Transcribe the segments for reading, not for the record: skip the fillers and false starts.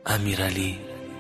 امیرعلی.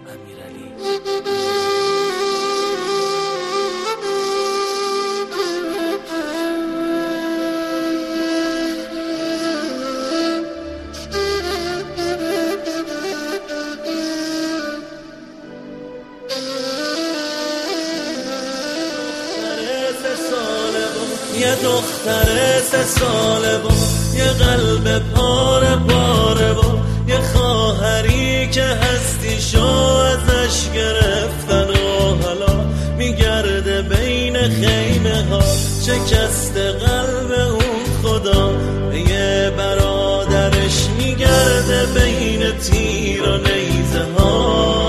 یه دختر 3 ساله با یه قلب پاره پاره با یه خواهری که هستیشو ازش گرفتن و حالا میگرده بین خیمه ها، شکست قلب اون خدا به یه برادرش میگرده بین تیر و نیزه ها.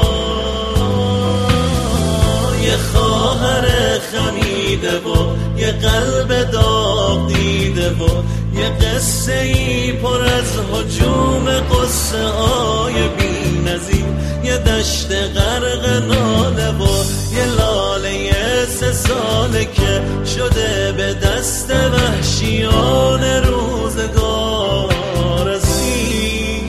یه خواهر خمیده و یه قلب داغ دیده و یه قصه ای پر از هجوم قصه های بی نظیر، یه دشت غرق ناله و یه لاله 3 ساله که شده به دست وحشیان روزگار اسیر.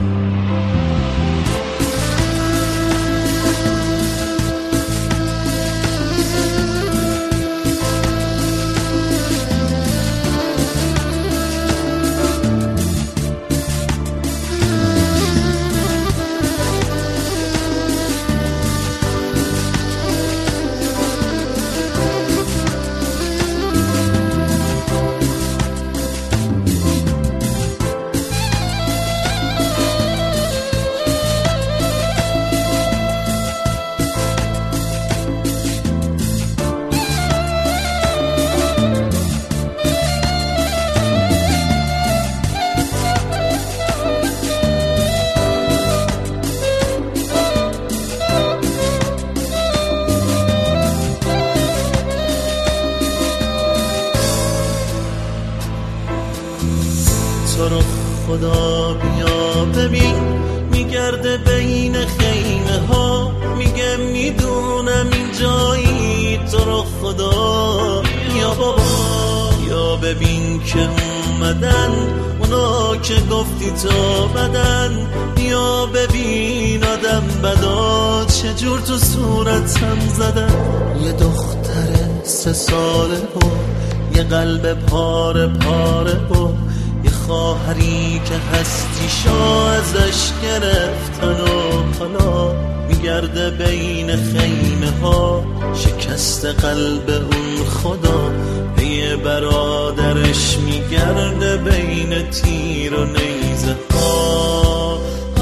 تو رو خدا بیا ببین، میگرده بین خیمه ها، میگه میدونم این جایی. تو رو خدا بیا بابا، یا ببین که اومدن اونا که گفتی تو بدن. یا ببین آدم بدا چجور تو صورتم زدن. یه دختر 3 ساله و یه قلب پاره پاره و یه خواهری که هستیشو ازش گرفتن و حالا میگرده بین خیمه ها، شکست قلب اون خدا به یه برادرش میگرده بین تیر و نیزه ها.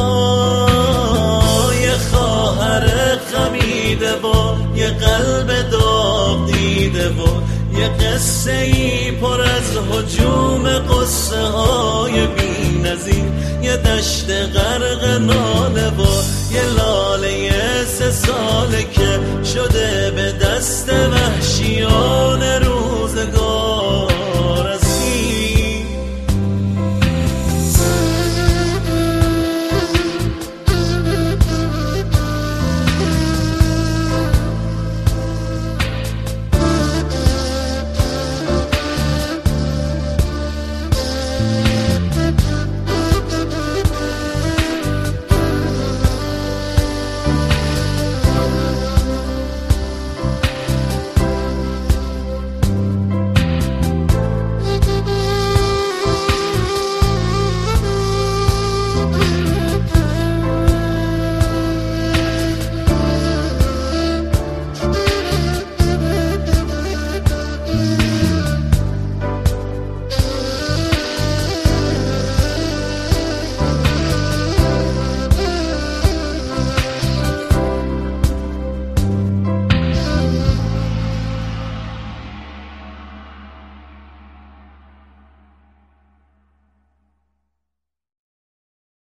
یه خواهر خمیده با یه قلب داغ دیده و یه قصه ای پر از هجوم قصه های بی نظیر، یه دشت غرق